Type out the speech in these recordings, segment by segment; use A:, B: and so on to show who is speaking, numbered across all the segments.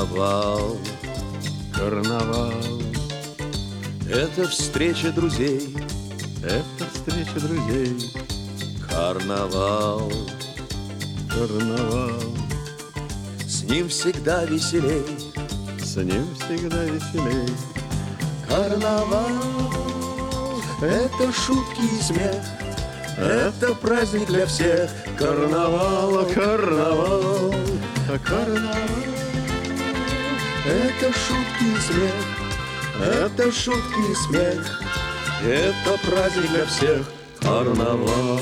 A: Карнавал,
B: Карнавал,
A: это встреча друзей.
B: это встреча друзей.
A: Карнавал,
B: Карнавал,
A: с ним всегда веселей.
B: с ним всегда веселей.
A: Карнавал, это шутки и смех, это праздник для всех. Карнавал,
B: Карнавал,
A: карнавал, это шутки и смех, это шутки и смех, это праздник для всех. Карнавал,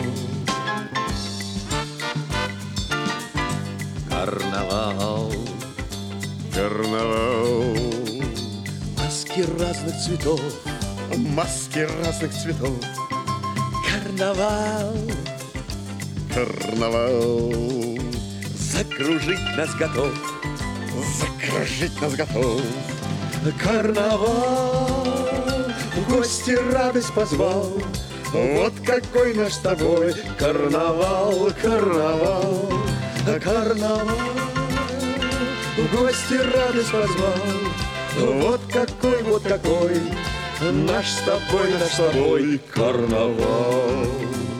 A: карнавал,
B: Карнавал,
A: маски разных цветов.
B: маски разных цветов.
A: Карнавал,
B: Карнавал,
A: закружить нас готов.
B: закружить нас готов.
A: Карнавал, в гости радость позвал. Вот какой наш с тобой карнавал, карнавал, карнавал, в гости радость позвал. Вот какой наш с тобой карнавал.